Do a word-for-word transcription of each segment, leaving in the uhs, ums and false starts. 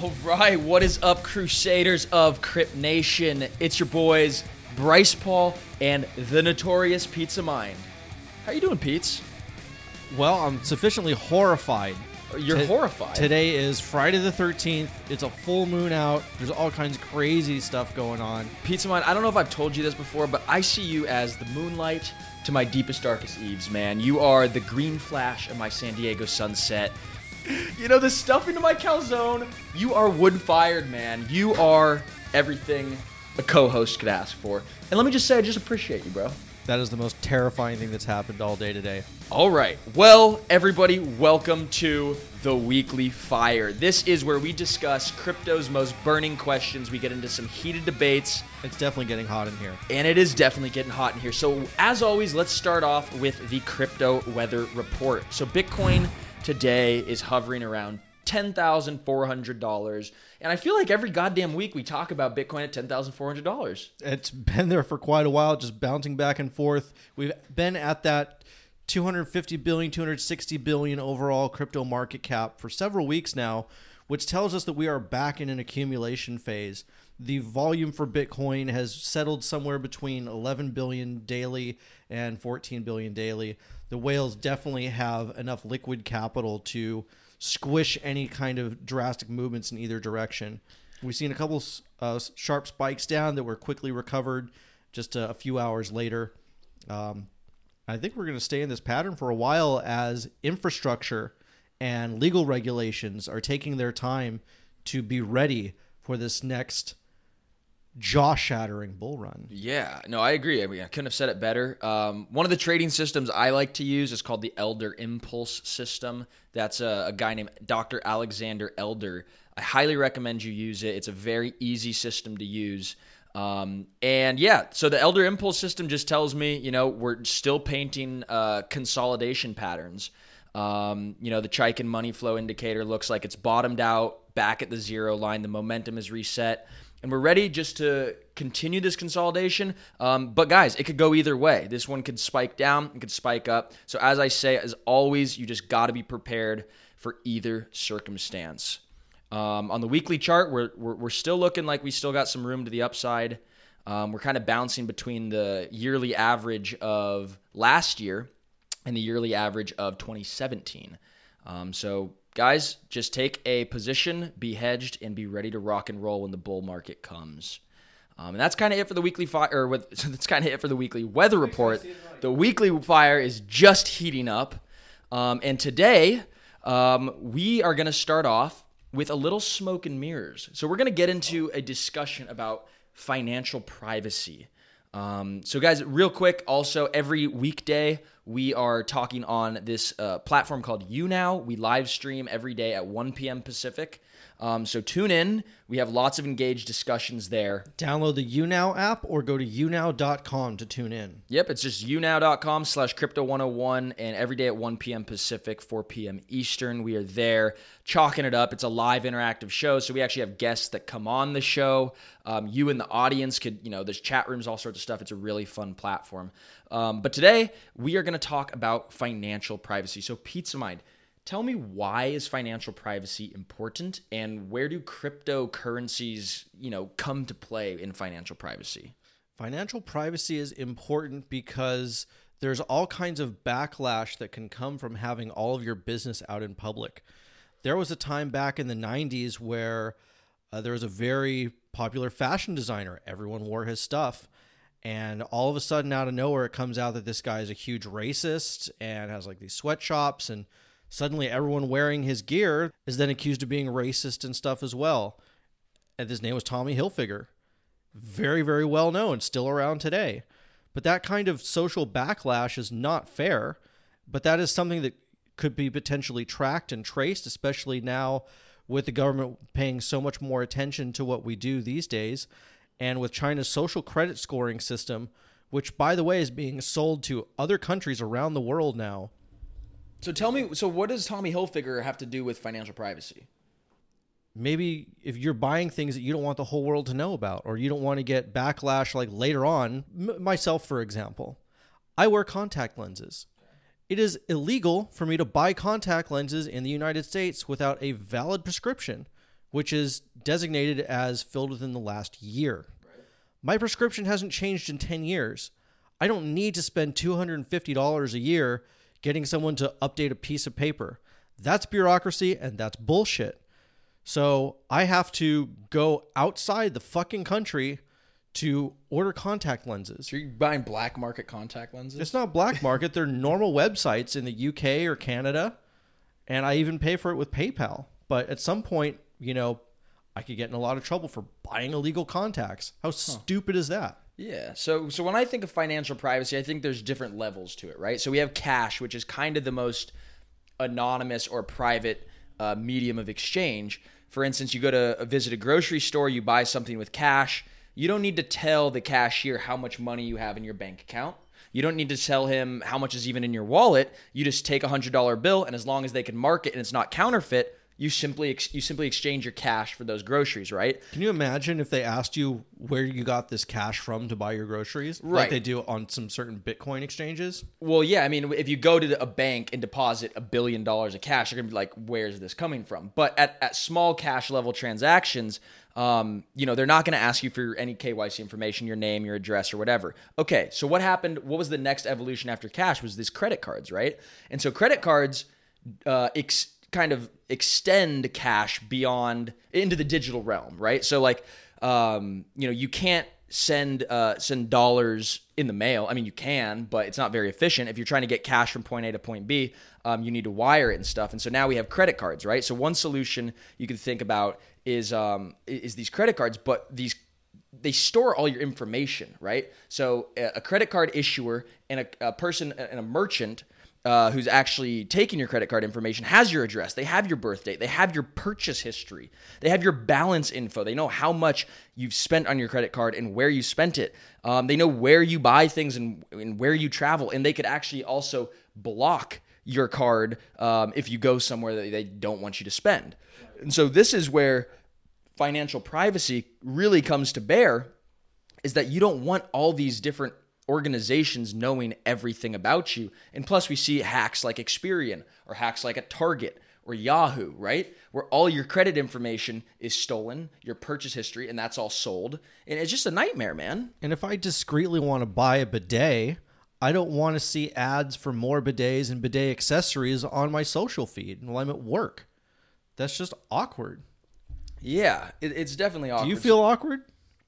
All right, what is up, Crusaders of Crypt Nation? It's your boys, Bryce Paul and the notorious Pizza Mind. How you doing, Pete's? Well, I'm sufficiently horrified. You're T- horrified? Today is Friday the thirteenth. It's a full moon out. There's all kinds of crazy stuff going on. Pizza Mind, I don't know if I've told you this before, but I see you as the moonlight to my deepest, darkest eves, man. You are the green flash of my San Diego sunset. You know, the stuffing to my calzone. You are wood-fired, man. You are everything a co-host could ask for. And let me just say, I just appreciate you, bro. That is the most terrifying thing that's happened all day today. All right. Well, everybody, welcome to the Weekly Fire. This is where we discuss crypto's most burning questions. We get into some heated debates. It's definitely getting hot in here. And it is definitely getting hot in here. So, as always, let's start off with the crypto weather report. So, Bitcoin today is hovering around ten thousand four hundred dollars. And I feel like every goddamn week we talk about Bitcoin at ten thousand four hundred dollars. It's been there for quite a while, just bouncing back and forth. We've been at that two hundred fifty billion, two hundred sixty billion overall crypto market cap for several weeks now, which tells us that we are back in an accumulation phase. The volume for Bitcoin has settled somewhere between eleven billion daily and fourteen billion daily. The whales definitely have enough liquid capital to squish any kind of drastic movements in either direction. We've seen a couple uh, sharp spikes down that were quickly recovered just a, a few hours later. Um, I think we're going to stay in this pattern for a while as infrastructure and legal regulations are taking their time to be ready for this next jaw-shattering bull run. Yeah, no, I agree. I mean, I couldn't have said it better. Um, one of the trading systems I like to use is called the Elder Impulse system. That's a, a guy named Doctor Alexander Elder. I highly recommend you use it. It's a very easy system to use. Um, and yeah, so the Elder Impulse system just tells me, you know, we're still painting uh, consolidation patterns. Um, you know, the Chaikin money flow indicator looks like it's bottomed out, back at the zero line. The momentum is reset. And we're ready just to continue this consolidation. Um, but guys, it could go either way. This one could spike down, it could spike up. So as I say, as always, you just got to be prepared for either circumstance. Um, on the weekly chart, we're, we're we're still looking like we still got some room to the upside. Um, we're kind of bouncing between the yearly average of last year and the yearly average of twenty seventeen. Um, so guys, just take a position, be hedged, and be ready to rock and roll when the bull market comes. Um, and that's kind of it for the weekly fire. Or with, that's kind of it for the weekly weather report. The weekly fire is just heating up, um, and today um, we are going to start off with a little smoke and mirrors. So we're going to get into a discussion about financial privacy. Um, so guys, real quick, also every weekday we are talking on this uh, platform called YouNow. We live stream every day at one p.m. Pacific. Um, so tune in. We have lots of engaged discussions there. Download the YouNow app or go to you now dot com to tune in. Yep, it's just you now dot com slash crypto one oh one, and every day at one p.m. Pacific, four p.m. Eastern, we are there chalking it up. It's a live interactive show, so we actually have guests that come on the show. Um, you and the audience could, you know, there's chat rooms, all sorts of stuff. It's a really fun platform. Um, but today, we are going to talk about financial privacy. So Pizza Mind, tell me, why is financial privacy important, and where do cryptocurrencies, you know, come to play in financial privacy? Financial privacy is important because there's all kinds of backlash that can come from having all of your business out in public. There was a time back in the nineties where uh, there was a very popular fashion designer. Everyone wore his stuff. And all of a sudden, out of nowhere, it comes out that this guy is a huge racist and has like these sweatshops, and suddenly everyone wearing his gear is then accused of being racist and stuff as well. And his name was Tommy Hilfiger. Very, very well known, still around today. But that kind of social backlash is not fair. But that is something that could be potentially tracked and traced, especially now with the government paying so much more attention to what we do these days. And with China's social credit scoring system, which, by the way, is being sold to other countries around the world now. So tell me, so what does Tommy Hilfiger have to do with financial privacy? Maybe if you're buying things that you don't want the whole world to know about, or you don't want to get backlash like later on. M- myself, for example, I wear contact lenses. It is illegal for me to buy contact lenses in the United States without a valid prescription, which is designated as filled within the last year. Right. My prescription hasn't changed in ten years. I don't need to spend two hundred fifty dollars a year getting someone to update a piece of paper. That's bureaucracy and that's bullshit. So I have to go outside the fucking country to order contact lenses. So you're buying black market contact lenses? It's not black market. They're normal websites in the U K or Canada. And I even pay for it with PayPal. But at some point, you know, I could get in a lot of trouble for buying illegal contacts. How huh. stupid is that? Yeah. So so when I think of financial privacy, I think there's different levels to it, right? So we have cash, which is kind of the most anonymous or private uh, medium of exchange. For instance, you go to a, visit a grocery store, you buy something with cash. You don't need to tell the cashier how much money you have in your bank account. You don't need to tell him how much is even in your wallet. You just take a one hundred dollar bill, and as long as they can mark it and it's not counterfeit, you simply ex- you simply exchange your cash for those groceries, right? Can you imagine if they asked you where you got this cash from to buy your groceries? Right. Like they do on some certain Bitcoin exchanges? Well, yeah. I mean, if you go to a bank and deposit a billion dollars of cash, you're going to be like, where's this coming from? But at, at small cash level transactions, um, you know, they're not going to ask you for any K Y C information, your name, your address, or whatever. Okay, so what happened? What was the next evolution after cash was these credit cards, right? And so credit cards uh, ex- kind of extend cash beyond into the digital realm, right? So like, um, you know, you can't send uh, send dollars in the mail. I mean, you can, but it's not very efficient. If you're trying to get cash from point A to point B, um, you need to wire it and stuff. And so now we have credit cards, right? So one solution you can think about is um, is these credit cards, but these they store all your information, right? So a credit card issuer and a, a person and a merchant Uh, who's actually taking your credit card information has your address. They have your birth date. They have your purchase history. They have your balance info. They know how much you've spent on your credit card and where you spent it. Um, they know where you buy things and, and where you travel. And they could actually also block your card um, if you go somewhere that they don't want you to spend. And so this is where financial privacy really comes to bear, is that you don't want all these different organizations knowing everything about you. And plus we see hacks like Experian or hacks like at Target or Yahoo, right? Where all your credit information is stolen, your purchase history, and that's all sold. And it's just a nightmare, man. And if I discreetly want to buy a bidet, I don't want to see ads for more bidets and bidet accessories on my social feed while I'm at work. That's just awkward. Yeah, it, it's definitely awkward. Do you feel awkward?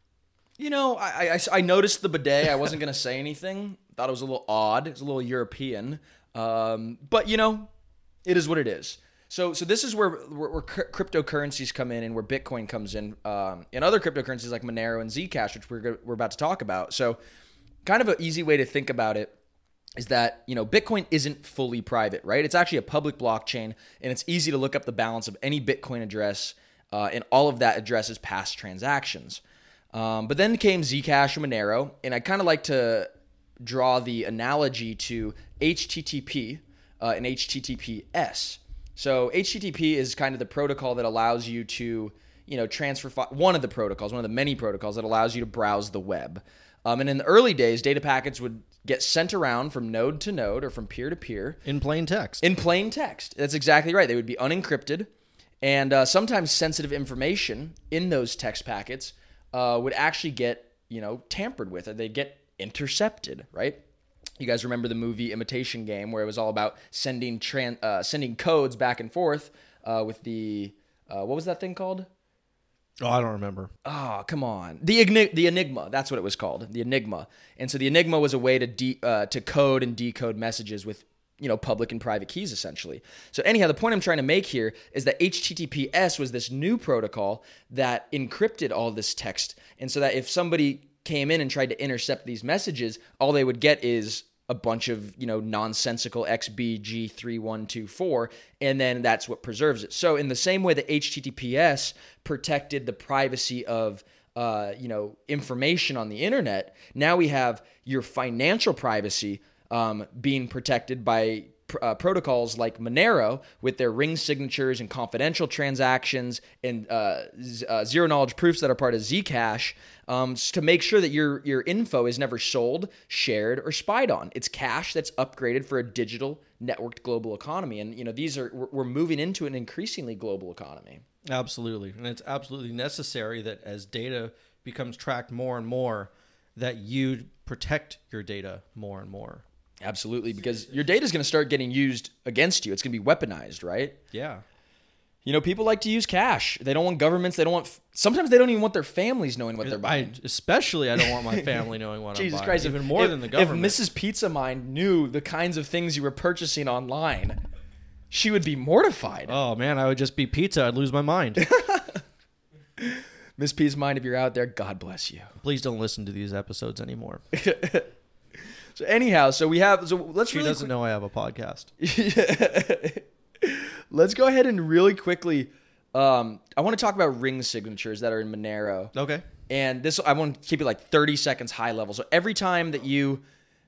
You know, I, I, I noticed the bidet. I wasn't going to say anything. Thought it was a little odd. It was a little European. Um, but, you know, it is what it is. So so this is where, where, where cryptocurrencies come in and where Bitcoin comes in. Um, and other cryptocurrencies like Monero and Zcash, which we're, we're about to talk about. So kind of an easy way to think about it is that, you know, Bitcoin isn't fully private, right? It's actually a public blockchain, and it's easy to look up the balance of any Bitcoin address, uh, and all of that addresses past transactions. Um, but then came Zcash and Monero, and I kind of like to draw the analogy to H T T P uh, and H T T P S. So H T T P is kind of the protocol that allows you to, you know, transfer fi- one of the protocols, one of the many protocols that allows you to browse the web. Um, and in the early days, data packets would get sent around from node to node or from peer to peer in plain text. In plain text, that's exactly right. They would be unencrypted, and uh, sometimes sensitive information in those text packets Uh, would actually get, you know, tampered with, or they'd get intercepted, right? You guys remember the movie Imitation Game, where it was all about sending tran- uh, sending codes back and forth uh, with the, uh, what was that thing called? Oh, I don't remember. Oh, come on. The Enig- the Enigma, that's what it was called, the Enigma. And so the Enigma was a way to de- uh, to code and decode messages with, you know, public and private keys, essentially. So anyhow, the point I'm trying to make here is that H T T P S was this new protocol that encrypted all this text. And so that if somebody came in and tried to intercept these messages, all they would get is a bunch of, you know, nonsensical X B G three one two four, and then that's what preserves it. So in the same way that H T T P S protected the privacy of, uh, you know, information on the internet, now we have your financial privacy Um, being protected by pr- uh, protocols like Monero with their ring signatures and confidential transactions and uh, z- uh, zero knowledge proofs that are part of Zcash um, to make sure that your your info is never sold, shared, or spied on. It's cash that's upgraded for a digital networked global economy, and you know these are we're moving into an increasingly global economy. Absolutely, and it's absolutely necessary that as data becomes tracked more and more, that you protect your data more and more. Absolutely, because your data is going to start getting used against you. It's going to be weaponized, right? Yeah. You know, people like to use cash. They don't want governments. They don't want. Sometimes they don't even want their families knowing what they're buying. I, especially, I don't want my family knowing what Jesus I'm buying. Christ! Even if, more if, than the government. If Missus Pizza Mind knew the kinds of things you were purchasing online, she would be mortified. Oh man, I would just be pizza. I'd lose my mind. Miss Pizza Mind, if you're out there, God bless you. Please don't listen to these episodes anymore. So anyhow, so we have. So let's. She really doesn't know I have a podcast. Let's go ahead and really quickly. Um, I want to talk about ring signatures that are in Monero. Okay. And this, I want to keep it like thirty seconds high level. So every time that you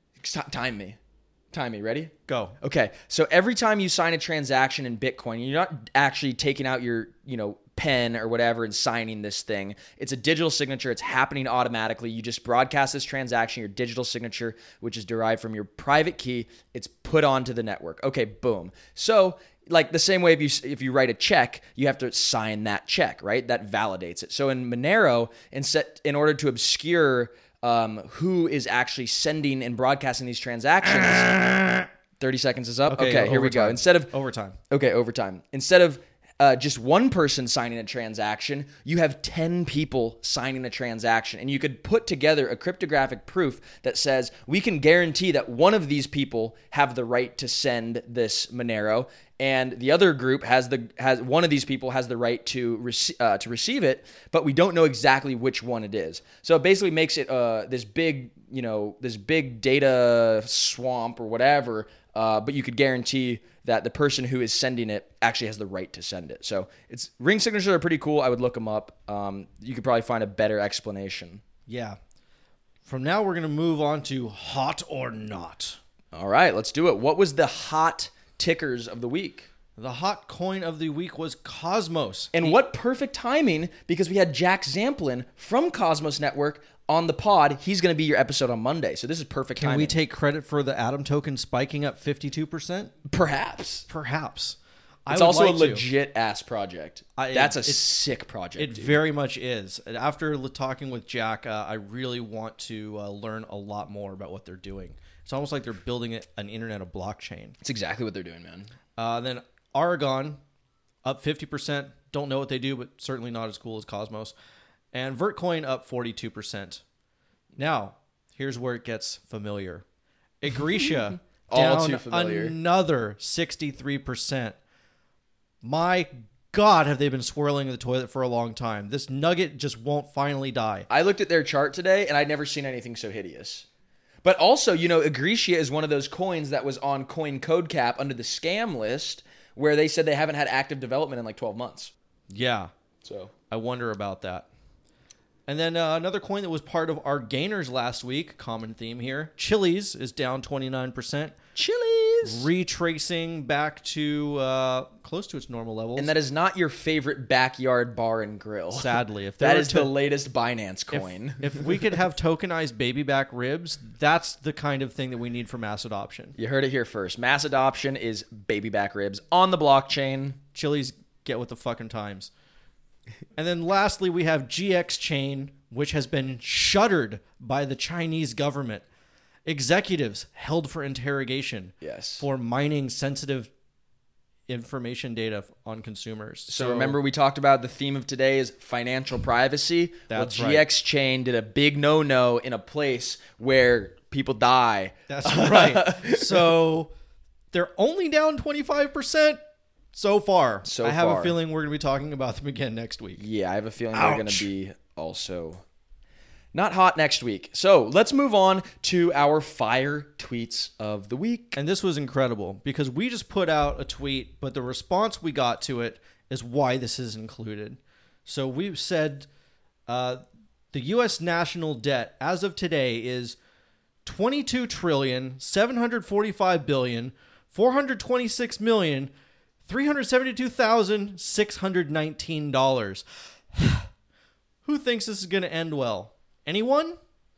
time me, time me, ready? Go. Okay. So every time you sign a transaction in Bitcoin, you're not actually taking out your, you know, pen or whatever and signing this thing. It's a digital signature. It's happening automatically. You just broadcast this transaction, your digital signature, which is derived from your private key. It's put onto the network. Okay, boom. So like the same way if you if you write a check, you have to sign that check, right? That validates it. So in Monero, in, set, in order to obscure um, who is actually sending and broadcasting these transactions, thirty seconds is up. Okay, okay here we go. Instead of overtime. Okay, overtime. Instead of Uh, just one person signing a transaction, you have ten people signing a transaction. And you could put together a cryptographic proof that says, we can guarantee that one of these people have the right to send this Monero, and the other group has the has one of these people has the right to rec- uh, to receive it, but we don't know exactly which one it is. So it basically makes it uh, this big, you know, this big data swamp or whatever, uh, but you could guarantee that the person who is sending it actually has the right to send it. So it's ring signatures are pretty cool. I would look them up. Um, you could probably find a better explanation. Yeah. From now, we're going to move on to hot or not. All right, let's do it. What was the hot tickers of the week? The hot coin of the week was Cosmos. And what perfect timing, because we had Jack Zamplin from Cosmos Network on the pod. He's going to be your episode on Monday. So this is perfect Can timing. we take credit for the Atom token spiking up fifty-two percent? Perhaps. Perhaps. It's I would also like a to. legit ass project. I- That's a it's- sick project. It dude. very much is. And after l- talking with Jack, uh, I really want to uh, learn a lot more about what they're doing. It's almost like they're building it, an internet of blockchain. It's exactly what they're doing, man. Uh, then Aragon, up fifty percent. Don't know what they do, but certainly not as cool as Cosmos. And Vertcoin up forty-two percent. Now, here's where it gets familiar. Egretia All down too familiar. another sixty-three percent. My God, have they been swirling in the toilet for a long time. This nugget just won't finally die. I looked at their chart today, and I'd never seen anything so hideous. But also, you know, Egretia is one of those coins that was on CoinCodeCap under the scam list, where they said they haven't had active development in like twelve months. Yeah, So I wonder about that. And then uh, another coin that was part of our gainers last week, common theme here, Chili's is down twenty-nine percent. Chili's. Retracing back to uh, close to its normal levels. And that is not your favorite backyard bar and grill. Sadly, if there that were is to- the latest Binance if, coin. if we could have tokenized baby back ribs, that's the kind of thing that we need for mass adoption. You heard it here first. Mass adoption is baby back ribs on the blockchain. Chili's get with the fucking times. And then lastly, we have G X Chain, which has been shuttered by the Chinese government. Executives held for interrogation Yes. for mining sensitive information data on consumers. So, remember we talked about the theme of today is financial privacy? That's well, right. G X Chain did a big no-no in a place where people die. That's right. So they're only down twenty-five percent so far. So I have far. a feeling we're going to be talking about them again next week. Yeah, I have a feeling they're going Ouch. to be also not hot next week. So let's move on to our fire tweets of the week. And this was incredible because we just put out a tweet, but the response we got to it is why this is included. So we've said uh, the U S national debt as of today is twenty-two trillion seven hundred forty-five billion four hundred twenty-six million, three hundred seventy-two thousand, six hundred nineteen dollars. Who thinks this is going to end well? Anyone?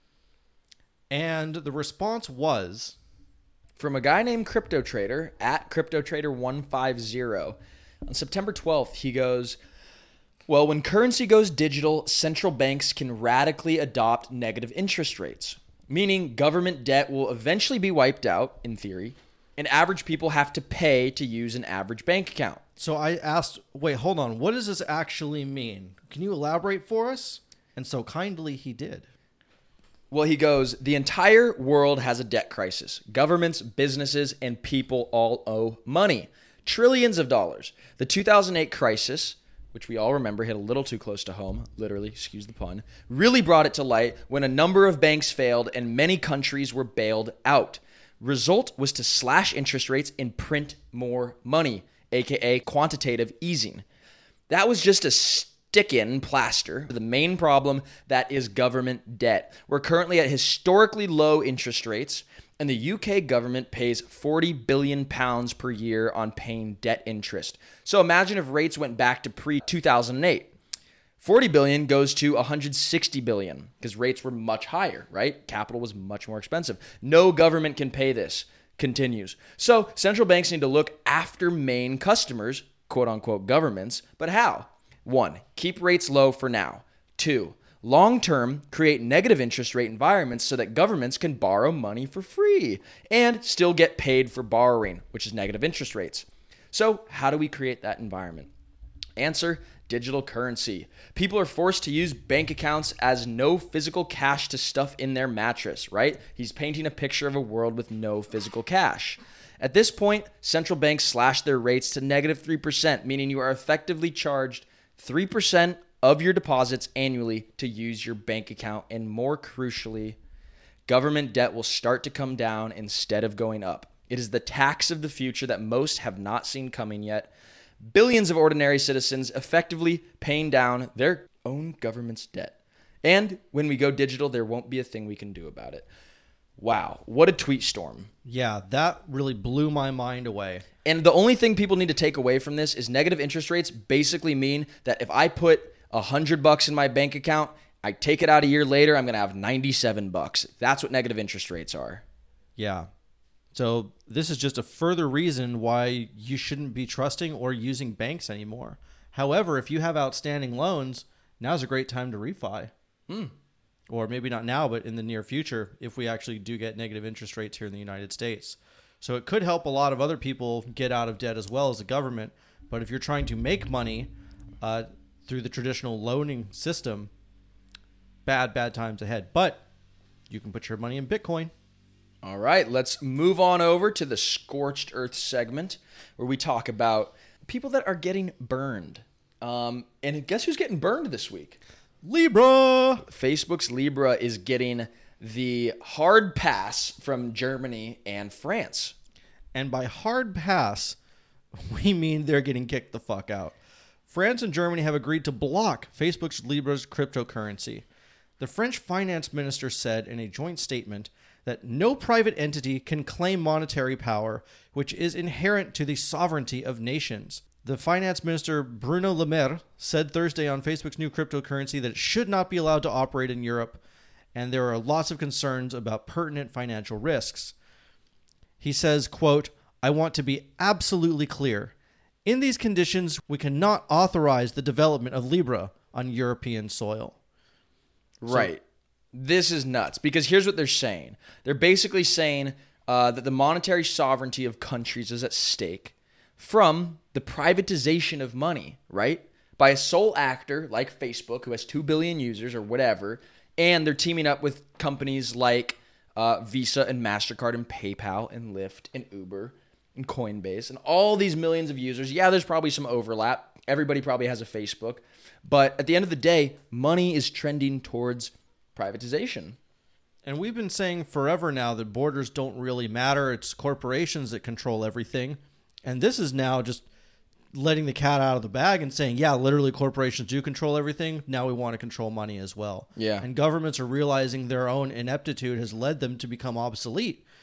And the response was... from a guy named Crypto Trader at Crypto Trader one fifty. On September twelfth, he goes, well, when currency goes digital, central banks can radically adopt negative interest rates, meaning government debt will eventually be wiped out, in theory, and average people have to pay to use an average bank account. So I asked, wait, hold on. What does this actually mean? Can you elaborate for us? And so kindly he did. Well, he goes, the entire world has a debt crisis. Governments, businesses, and people all owe money. Trillions of dollars. The two thousand eight crisis, which we all remember hit a little too close to home, literally, excuse the pun, really brought it to light when a number of banks failed and many countries were bailed out. Result was to slash interest rates and print more money, aka quantitative easing. That was just a stick-in plaster for the main problem that is government debt. We're currently at historically low interest rates, and the U K government pays forty billion pounds per year on paying debt interest. So imagine if rates went back to pre two thousand eight. forty billion goes to one hundred sixty billion because rates were much higher, right? Capital was much more expensive. No government can pay this. Continues. So central banks need to look after main customers, quote unquote governments, but how? One, keep rates low for now. Two, long-term, create negative interest rate environments so that governments can borrow money for free and still get paid for borrowing, which is negative interest rates. So how do we create that environment? Answer, digital currency. People are forced to use bank accounts as no physical cash to stuff in their mattress, right? He's painting a picture of a world with no physical cash. At this point, central banks slash their rates to negative three percent, meaning you are effectively charged three percent of your deposits annually to use your bank account. And more crucially, government debt will start to come down instead of going up. It is the tax of the future that most have not seen coming yet. Billions of ordinary citizens effectively paying down their own government's debt. And when we go digital, there won't be a thing we can do about it. Wow, what a tweet storm. Yeah, that really blew my mind away. And the only thing people need to take away from this is negative interest rates basically mean that if I put a hundred bucks in my bank account, I take it out a year later, I'm going to have ninety-seven bucks. That's what negative interest rates are. Yeah. So this is just a further reason why you shouldn't be trusting or using banks anymore. However, if you have outstanding loans, now's a great time to refi. Hmm. Or maybe not now, but in the near future, if we actually do get negative interest rates here in the United States. So it could help a lot of other people get out of debt as well as the government. But if you're trying to make money uh, through the traditional loaning system, bad, bad times ahead. But you can put your money in Bitcoin. All right, let's move on over to the Scorched Earth segment where we talk about people that are getting burned. Um, and guess who's getting burned this week? Libra! Facebook's Libra is getting the hard pass from Germany and France. And by hard pass, we mean they're getting kicked the fuck out. France and Germany have agreed to block Facebook's Libra's cryptocurrency. The French finance minister said in a joint statement that no private entity can claim monetary power, which is inherent to the sovereignty of nations. The finance minister, Bruno Le Maire, said Thursday on Facebook's new cryptocurrency that it should not be allowed to operate in Europe, and there are lots of concerns about pertinent financial risks. He says, quote, I want to be absolutely clear. In these conditions, we cannot authorize the development of Libra on European soil. Right. So, this is nuts because here's what they're saying. They're basically saying uh, that the monetary sovereignty of countries is at stake from the privatization of money, right? By a sole actor like Facebook, who has two billion users or whatever, and they're teaming up with companies like uh, Visa and MasterCard and PayPal and Lyft and Uber and Coinbase and all these millions of users. Yeah, there's probably some overlap. Everybody probably has a Facebook. But at the end of the day, money is trending towards privatization. And we've been saying forever now that borders don't really matter. It's corporations that control everything. And this is now just letting the cat out of the bag and saying, yeah, literally corporations do control everything. Now we want to control money as well. Yeah. And governments are realizing their own ineptitude has led them to become obsolete.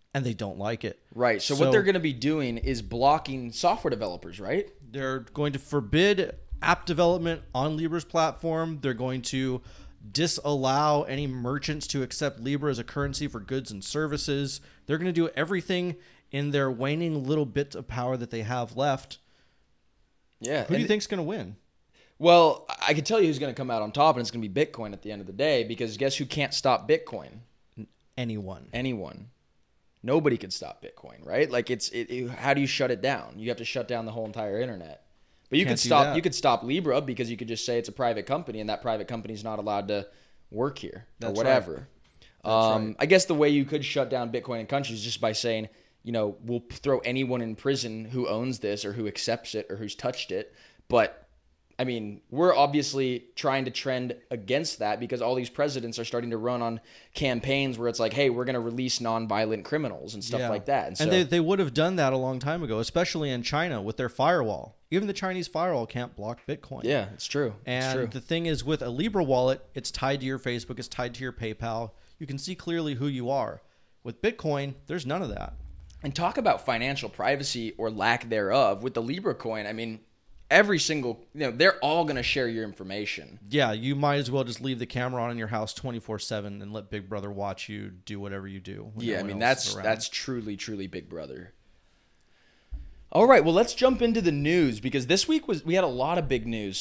and they don't like it. Right. So, So- what they're going to be doing is blocking software developers, right? They're going to forbid app development on Libra's platform. They're going to disallow any merchants to accept Libra as a currency for goods and services. They're going to do everything in their waning little bit of power that they have left. Yeah. Who do you think's going to win? Well, I can tell you who's going to come out on top, and it's going to be Bitcoin at the end of the day, because guess who can't stop Bitcoin? Anyone. Anyone. Nobody can stop Bitcoin, right? Like it's it, it- how do you shut it down? You have to shut down the whole entire internet. But you Can't could do stop that. you could stop Libra because you could just say it's a private company and that private company is not allowed to work here That's or whatever. That's um, right. I guess the way you could shut down Bitcoin in countries is just by saying, you know, we'll throw anyone in prison who owns this or who accepts it or who's touched it. But I mean, we're obviously trying to trend against that because all these presidents are starting to run on campaigns where it's like, hey, we're going to release nonviolent criminals and stuff Yeah. like that. And, so, And they, they would have done that a long time ago, especially in China with their firewall. Even the Chinese firewall can't block Bitcoin. yeah, it's true. And it's true. the thing is, with a Libra wallet, it's tied to your Facebook, it's tied to your PayPal. You can see clearly who you are. With Bitcoin, there's none of that. And talk about financial privacy or lack thereof with the Libra coin. I mean, every single, you know, they're all going to share your information. Yeah, you might as well just leave the camera on in your house twenty-four seven and let Big Brother watch you do whatever you do. when Yeah, no I one mean, else is that's around. that's truly, truly Big Brother. All right, well, let's jump into the news because this week was we had a lot of big news.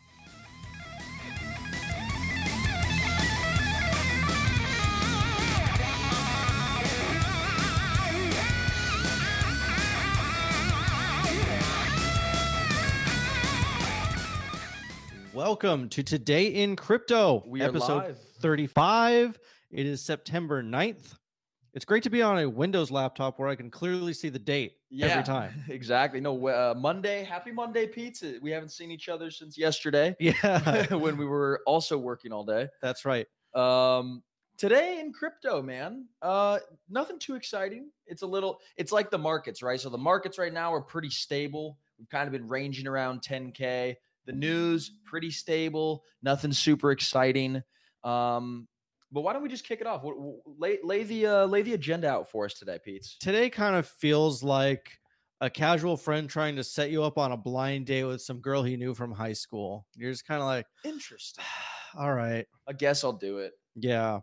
Welcome to Today in Crypto, We are episode live. thirty-five. It is September ninth. It's great to be on a Windows laptop where I can clearly see the date every time. Exactly. No, uh, Monday. Happy Monday, pizza. We haven't seen each other since yesterday Yeah, when we were also working all day. that's right. Um, today in crypto, man, uh, nothing too exciting. It's a little, it's like the markets, right? So the markets right now are pretty stable. We've kind of been ranging around ten K. The news, pretty stable. Nothing super exciting. Um, but why don't we just kick it off? Wh- wh- Lay, lay the uh, lay the agenda out for us today, Pete. Today kind of feels like a casual friend trying to set you up on a blind date with some girl he knew from high school. You're just kind of like, Interesting. all right, I guess I'll do it. yeah.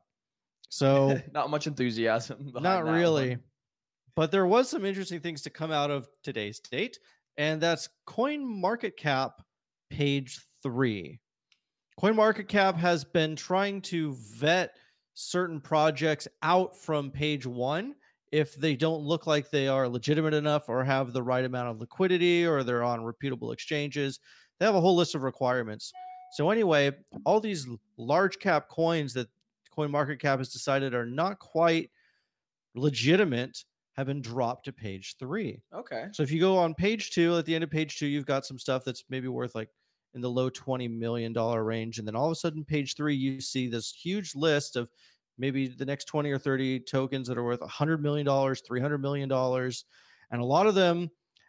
So Not much enthusiasm. behind not that really, one. but there was some interesting things to come out of today's date, and that's CoinMarketCap page three. CoinMarketCap has been trying to vet certain projects out from page one if they don't look like they are legitimate enough or have the right amount of liquidity or they're on reputable exchanges. They have a whole list of requirements. So anyway, all these large cap coins that CoinMarketCap has decided are not quite legitimate have been dropped to page three. Okay. So if you go on page two, at the end of page two, you've got some stuff that's maybe worth like in the low twenty million dollars range. And then all of a sudden, page three, you see this huge list of maybe the next twenty or thirty tokens that are worth one hundred million dollars, three hundred million dollars. And a lot of them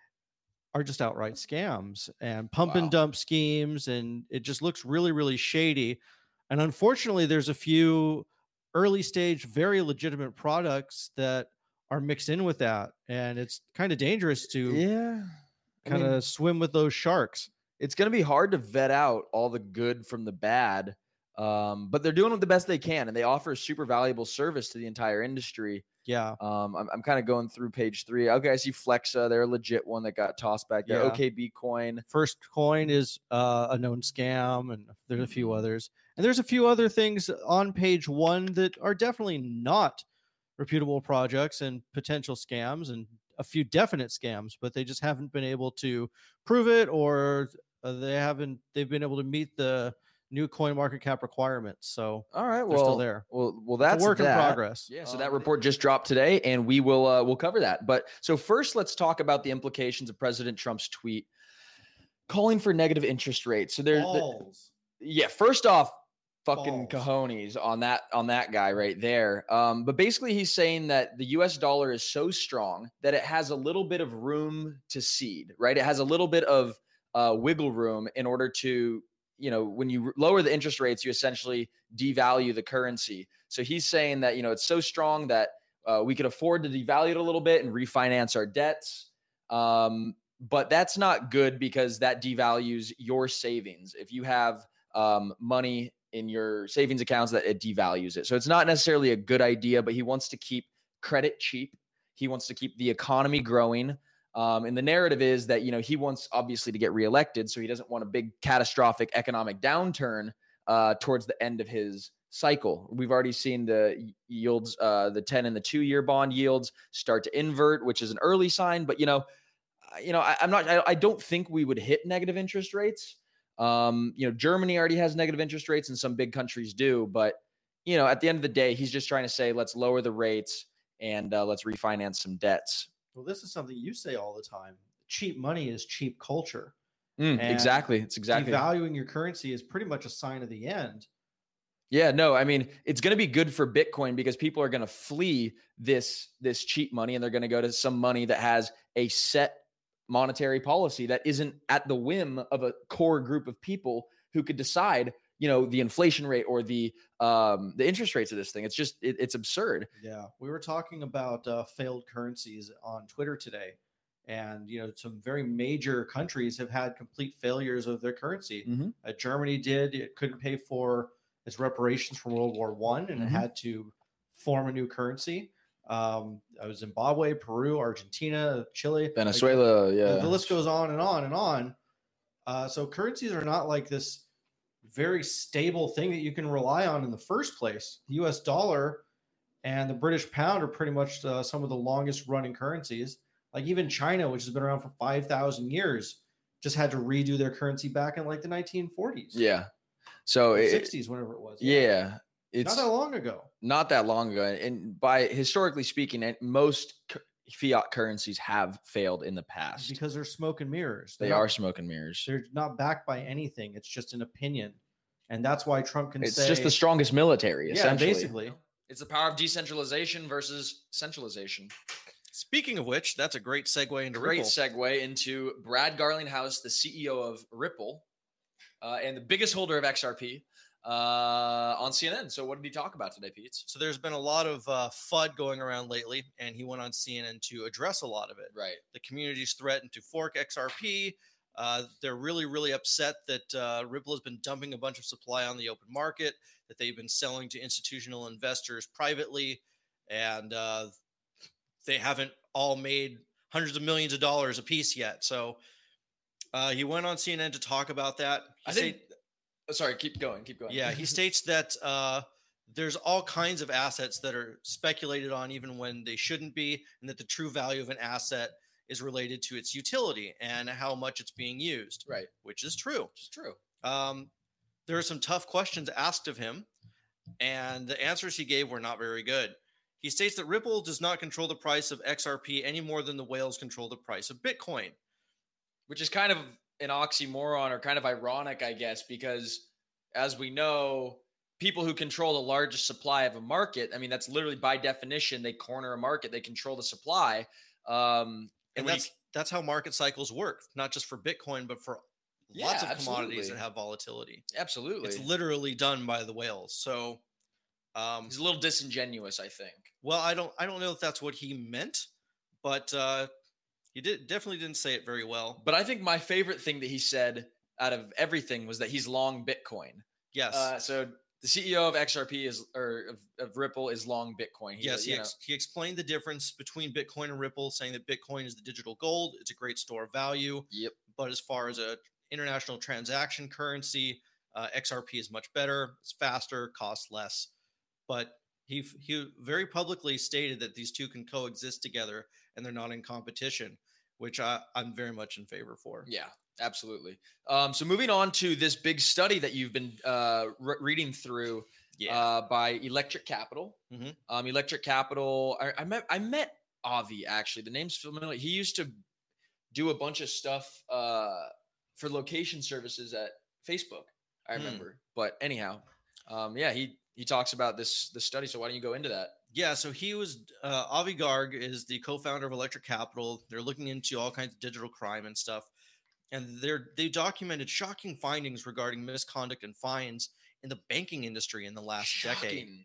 are just outright scams and pump Wow. and dump schemes. And it just looks really, really shady. And unfortunately, there's a few early stage, very legitimate products that are mixed in with that. And it's kind of dangerous to Yeah. I kind of mean, swim with those sharks. it's going to be hard to vet out all the good from the bad, um, but they're doing the best they can, and they offer a super valuable service to the entire industry. Yeah. Um, I'm, I'm kind of going through page three. Okay, I see Flexa. They're a legit one that got tossed back there. Yeah. OK Bitcoin. First Coin is uh, a known scam, and there's a few others. And there's a few other things on page one that are definitely not reputable projects and potential scams, and a few definite scams, but they just haven't been able to prove it, or uh, they haven't, they've been able to meet the new CoinMarketCap requirements. So All right, they're well, still there. Well, well, It's that's a work in that. progress. Yeah, so Um, that report just dropped today, and we will uh, we'll cover that. But so first, let's talk about the implications of President Trump's tweet calling for negative interest rates. So there's the, Balls. yeah, first off, fucking Balls. cojones on that on that guy right there. Um, but basically, he's saying that the U S dollar is so strong that it has a little bit of room to seed, right? It has a little bit of uh, wiggle room in order to, you know, when you r- lower the interest rates, you essentially devalue the currency. So he's saying that, you know, it's so strong that uh, we could afford to devalue it a little bit and refinance our debts. Um, but that's not good because that devalues your savings. If you have um, money in your savings accounts, that it devalues it. So it's not necessarily a good idea, but he wants to keep credit cheap. He wants to keep the economy growing. Um, and the narrative is that, you know, he wants obviously to get reelected. So he doesn't want a big catastrophic economic downturn uh, towards the end of his cycle. We've already seen the yields, uh, the ten and the two year bond yields start to invert, which is an early sign. But, you know, you know, I, I'm not, I, I don't think we would hit negative interest rates. Um, you know, Germany already has negative interest rates and some big countries do. But, you know, at the end of the day, he's just trying to say, let's lower the rates and uh, let's refinance some debts. Well, this is something you say all the time. Cheap money is cheap culture. Mm, exactly. It's exactly. Devaluing your currency is pretty much a sign of the end. Yeah, no, I mean, it's going to be good for Bitcoin because people are going to flee this, this cheap money and they're going to go to some money that has a set monetary policy that isn't at the whim of a core group of people who could decide, you know, the inflation rate or the um, the interest rates of this thing. It's just, it, it's absurd. Yeah. We were talking about uh, failed currencies on Twitter today. And, you know, some very major countries have had complete failures of their currency. Mm-hmm. Uh, Germany did. It couldn't pay for its reparations from World War One, and mm-hmm. it had to form a new currency. Um, I was Zimbabwe, Peru, Argentina, Chile, Venezuela. Like, yeah. The list goes on and on and on. Uh, so currencies are not like this very stable thing that you can rely on in the first place. The U S dollar and the British pound are pretty much uh, some of the longest running currencies. Like even China, which has been around for five thousand years, just had to redo their currency back in like the nineteen forties. Yeah. So it, it, sixties, whenever it was. Yeah. yeah. It's not that long ago. Not that long ago. And by historically speaking, most fiat currencies have failed in the past. Because they're smoke and mirrors. They're they not, are smoke and mirrors. They're not backed by anything. It's just an opinion. And that's why Trump can it's say... It's just the strongest military, yeah, essentially. basically. It's the power of decentralization versus centralization. Speaking of which, that's a great segue into great Ripple. segue into Brad Garlinghouse, the C E O of Ripple, uh, and the biggest holder of X R P uh, on C N N. So what did he talk about today, Pete? So there's been a lot of uh, F U D going around lately, and he went on C N N to address a lot of it. Right. The community's threatened to fork X R P. Uh, they're really, really upset that uh, Ripple has been dumping a bunch of supply on the open market, that they've been selling to institutional investors privately, and uh, they haven't all made hundreds of millions of dollars a piece yet. So uh, he went on C N N to talk about that. He I think, oh, sorry, keep going, keep going. Yeah, he states that uh, there's all kinds of assets that are speculated on even when they shouldn't be, and that the true value of an asset is related to its utility and how much it's being used. Right. Which is true. Which is true. Um, there are some tough questions asked of him, and the answers he gave were not very good. He states that Ripple does not control the price of X R P any more than the whales control the price of Bitcoin. Which is kind of an oxymoron, or kind of ironic, I guess, because as we know, people who control the largest supply of a market, I mean, that's literally by definition, they corner a market, they control the supply. Um, and and that's, you, that's how market cycles work, not just for Bitcoin, but for yeah, lots of absolutely. commodities that have volatility. Absolutely. It's literally done by the whales. So um, he's a little disingenuous, I think. Well, I don't, I don't know if that's what he meant, but uh, he did definitely didn't say it very well. But I think my favorite thing that he said out of everything was that he's long Bitcoin. Yes. Uh, so the C E O of X R P is, or of, of Ripple is long Bitcoin. He, yes. He, ex- he explained the difference between Bitcoin and Ripple, saying that Bitcoin is the digital gold. It's a great store of value. Yep. But as far as a international transaction currency, uh, X R P is much better. It's faster, costs less. But he he very publicly stated that these two can coexist together and they're not in competition, which I, I'm very much in favor for. Yeah, absolutely. Um, so moving on to this big study that you've been uh, re- reading through yeah. uh, by Electric Capital. Mm-hmm. Um, Electric Capital. I, I met I met Avi, actually. The name's familiar. He used to do a bunch of stuff uh, for location services at Facebook, I remember. Mm. But anyhow, um, yeah, he he talks about this this study. So why don't you go into that? Yeah, so he was uh, Avi Garg is the co-founder of Electric Capital. They're looking into all kinds of digital crime and stuff, and they're they documented shocking findings regarding misconduct and fines in the banking industry in the last shocking. decade.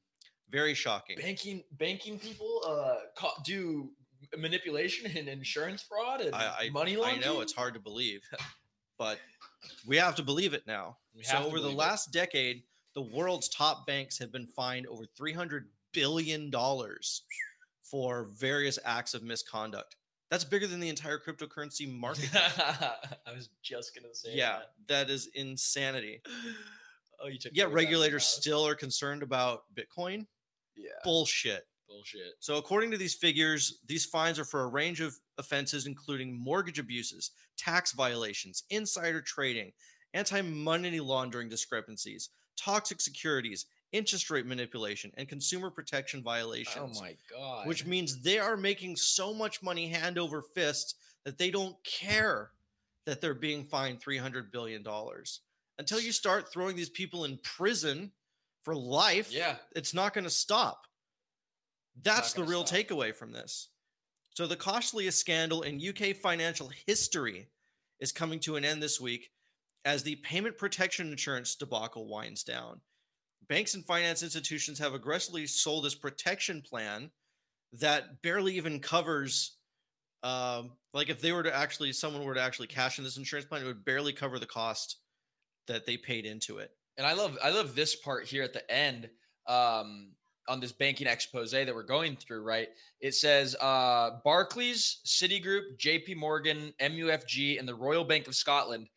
Very shocking. Banking banking people uh, ca- do manipulation and insurance fraud and I, I, money I laundering. know it's hard to believe, but we have to believe it now. We So have to over the believe it. last decade, the world's top banks have been fined over three hundred billion dollars for various acts of misconduct. That's bigger than the entire cryptocurrency market. I was just gonna say. Yeah, that. that is insanity. Oh, you took. Yet the words out of my regulators mouth. still are concerned about Bitcoin. Yeah. Bullshit. Bullshit. So according to these figures, these fines are for a range of offenses, including mortgage abuses, tax violations, insider trading, anti-money laundering discrepancies, toxic securities, interest rate manipulation, and consumer protection violations. Oh my god. Which means they are making so much money hand over fist that they don't care that they're being fined three hundred billion dollars. Until you start throwing these people in prison for life, Yeah. it's not going to stop. That's the gonna real stop. takeaway from this. So the costliest scandal in U K financial history is coming to an end this week as the payment protection insurance debacle winds down. Banks and finance institutions have aggressively sold this protection plan that barely even covers, um, like if they were to actually, someone were to actually cash in this insurance plan, it would barely cover the cost that they paid into it. And I love I love this part here at the end um, on this banking expose that we're going through, right? It says uh, Barclays, Citigroup, J P Morgan, M U F G, and the Royal Bank of Scotland,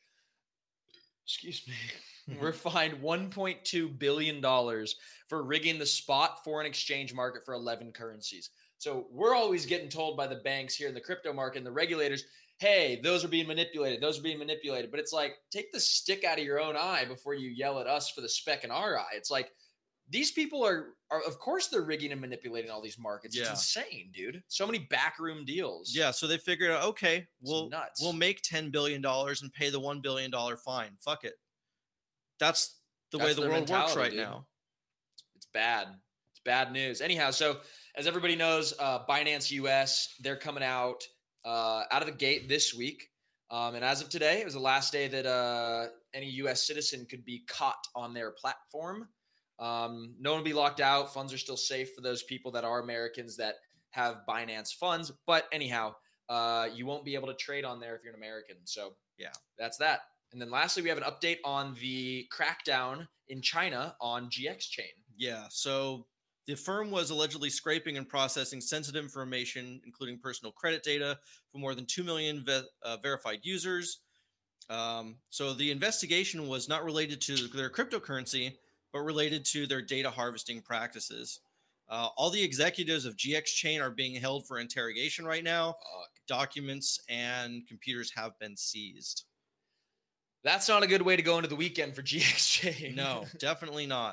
excuse me, were fined one point two billion dollars for rigging the spot foreign exchange market for eleven currencies. So we're always getting told by the banks here in the crypto market and the regulators, hey, those are being manipulated. Those are being manipulated. But it's like, take the stick out of your own eye before you yell at us for the speck in our eye. It's like, these people are, are of course, they're rigging and manipulating all these markets. Yeah. It's insane, dude. So many backroom deals. Yeah, so they figured out, okay, we'll nuts. we'll make ten billion dollars and pay the one billion dollars fine. Fuck it. That's the That's way the their world works mentality, right dude. now. It's bad. It's bad news. Anyhow, so as everybody knows, uh, Binance U S, they're coming out uh, out of the gate this week. Um, and as of today, it was the last day that uh, any U S citizen could be caught on their platform. Um, no one will be locked out. Funds are still safe for those people that are Americans that have Binance funds. But anyhow, uh, you won't be able to trade on there if you're an American. So Yeah. that's that. And then lastly, we have an update on the crackdown in China on G X Chain. Yeah, so the firm was allegedly scraping and processing sensitive information, including personal credit data, for more than two million ve- uh, verified users. Um, so the investigation was not related to their cryptocurrency, but related to their data harvesting practices. Uh, all the executives of G X Chain are being held for interrogation right now. Fuck. Documents and computers have been seized. That's not a good way to go into the weekend for G X Chain. No, definitely not.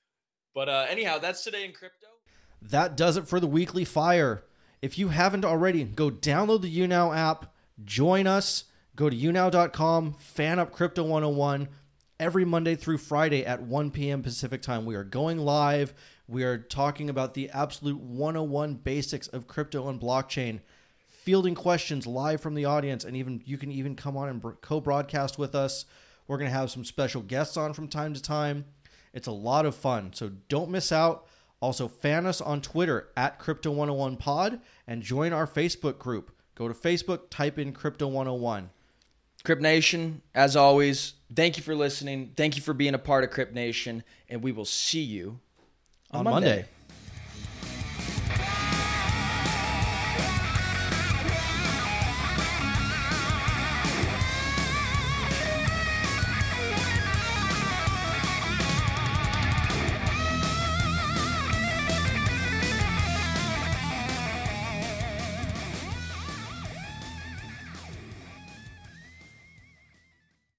But uh, anyhow, that's today in crypto. That does it for the Weekly Fire. If you haven't already, go download the YouNow app, join us, go to you now dot com, fan up Crypto one oh one. Every Monday through Friday at one p.m. Pacific time, we are going live. We are talking about the absolute one oh one basics of crypto and blockchain, fielding questions live from the audience, and even you can even come on and br- co-broadcast with us. We're going to have some special guests on from time to time. It's a lot of fun, so don't miss out. Also, fan us on Twitter at Crypto one oh one Pod and join our Facebook group. Go to Facebook, type in Crypto one oh one. Crypt Nation, as always, thank you for listening. Thank you for being a part of Crypt Nation, and we will see you On Monday.